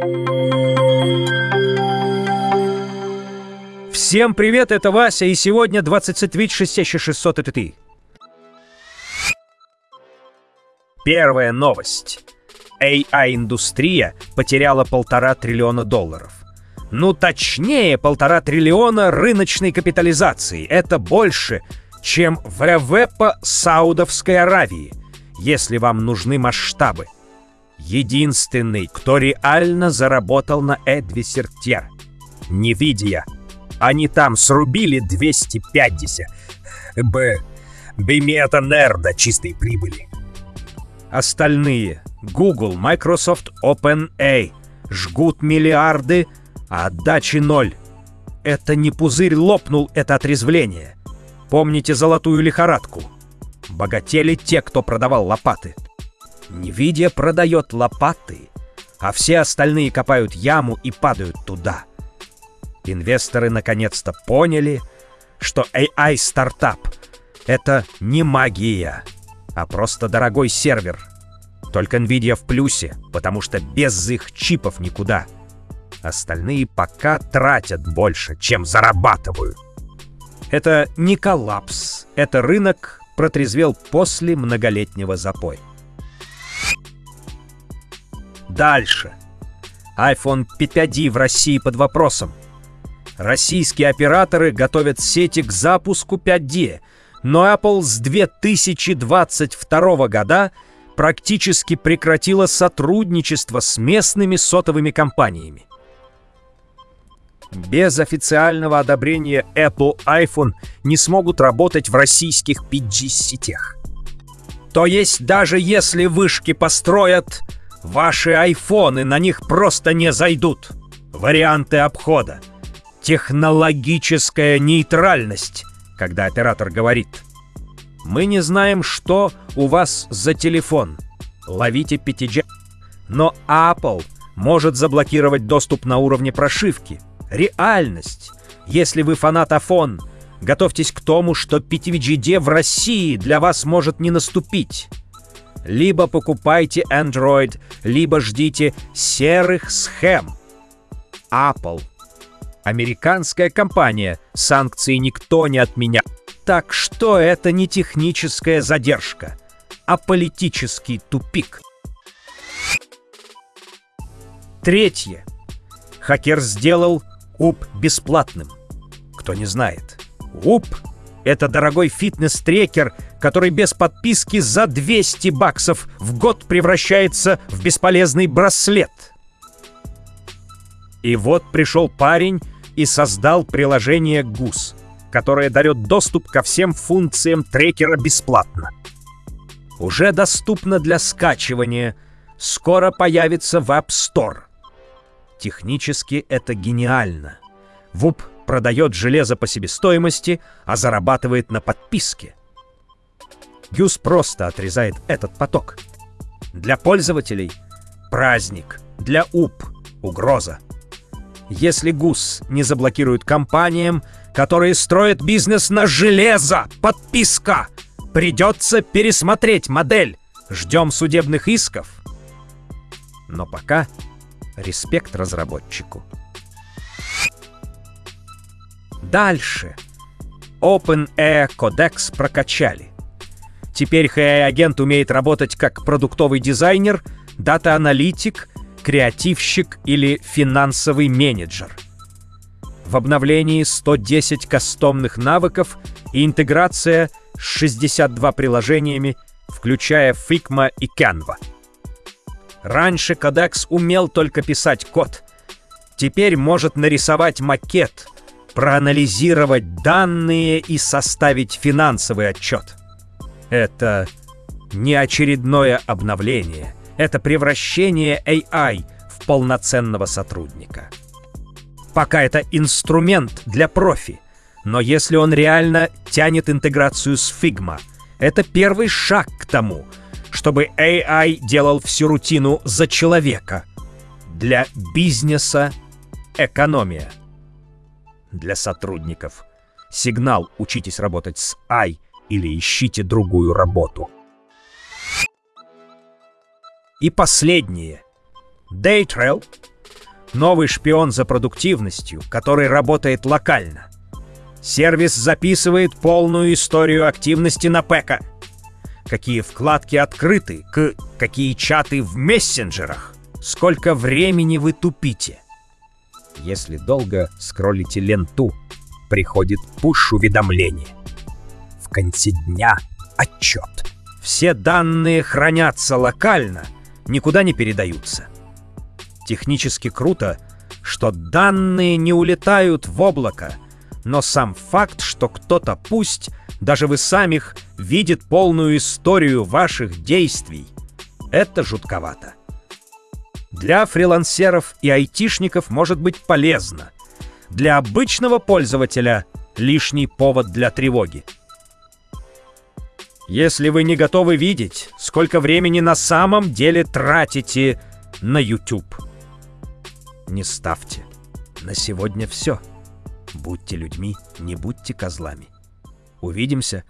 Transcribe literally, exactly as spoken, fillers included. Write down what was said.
Всем привет, это Вася, и сегодня двадцать вич шестьдесят шестьсот это ты. Первая новость. эй ай-индустрия потеряла полтора триллиона долларов. Ну, точнее, полтора триллиона рыночной капитализации. Это больше, чем ВВП по Саудовской Аравии, если вам нужны масштабы. Единственный, кто реально заработал на Adversary — NVIDIA. Они там срубили двести пятьдесят б бимета нерда чистой прибыли. Остальные — Google, Microsoft, OpenAI — жгут миллиарды, а отдачи ноль. Это не пузырь лопнул, это отрезвление. Помните золотую лихорадку? Богатели те, кто продавал лопаты. NVIDIA продает лопаты, а все остальные копают яму и падают туда. Инвесторы наконец-то поняли, что эй ай-стартап — это не магия, а просто дорогой сервер. Только NVIDIA в плюсе, потому что без их чипов никуда. Остальные пока тратят больше, чем зарабатывают. Это не коллапс, это рынок протрезвел после многолетнего запоя. Дальше. iPhone пять ди в России под вопросом. Российские операторы готовят сети к запуску пять ди, но Apple с две тысячи двадцать второго года практически прекратила сотрудничество с местными сотовыми компаниями. Без официального одобрения Apple iPhone не смогут работать в российских пять джи-сетях. То есть даже если вышки построят, ваши айфоны на них просто не зайдут. Варианты обхода. Технологическая нейтральность, когда оператор говорит: мы не знаем, что у вас за телефон. Ловите пять джи. Но Apple может заблокировать доступ на уровне прошивки. Реальность. Если вы фанат iPhone, готовьтесь к тому, что пять джи ди в России для вас может не наступить. Либо покупайте Android, либо ждите серых схем. Apple. Американская компания, санкции никто не отменял. Так что это не техническая задержка, а политический тупик. Третье. Хакер сделал Whoop бесплатным. Кто не знает, Whoop — это дорогой фитнес-трекер, который без подписки за двести баксов в год превращается в бесполезный браслет. И вот пришел парень и создал приложение Goose, которое дает доступ ко всем функциям трекера бесплатно. Уже доступно для скачивания, скоро появится в App Store. Технически это гениально. Whoop продает железо по себестоимости, а зарабатывает на подписке. Goose просто отрезает этот поток. Для пользователей — праздник, для Whoop — угроза. Если Goose не заблокируют компаниям, которые строят бизнес на железо, подписка, придется пересмотреть модель. Ждем судебных исков. Но пока респект разработчику. Дальше. OpenAI Codex прокачали. Теперь эйч ай-агент умеет работать как продуктовый дизайнер, дата-аналитик, креативщик или финансовый менеджер. В обновлении сто десять кастомных навыков и интеграция с шестьдесят двумя приложениями, включая Figma и Canva. Раньше Codex умел только писать код. Теперь может нарисовать макет, проанализировать данные и составить финансовый отчет. Это не очередное обновление. Это превращение эй ай в полноценного сотрудника. Пока это инструмент для профи, но если он реально тянет интеграцию с Figma, это первый шаг к тому, чтобы эй ай делал всю рутину за человека. Для бизнеса — экономия. Для сотрудников — сигнал: учитесь работать с эй ай или ищите другую работу. И последнее. Daytrail Новый шпион за продуктивностью, который работает локально. Сервис записывает полную историю активности на ПЭКа. Какие вкладки открыты, к какие чаты в мессенджерах. Сколько времени вы тупите. Если долго скроллите ленту, приходит пуш-уведомление. В конце дня отчет. Все данные хранятся локально, никуда не передаются. Технически круто, что данные не улетают в облако, но сам факт, что кто-то, пусть даже вы самих, видит полную историю ваших действий, это жутковато. Для фрилансеров и айтишников может быть полезно. Для обычного пользователя лишний повод для тревоги. Если вы не готовы видеть, сколько времени на самом деле тратите на YouTube, не ставьте. На сегодня все. Будьте людьми, не будьте козлами. Увидимся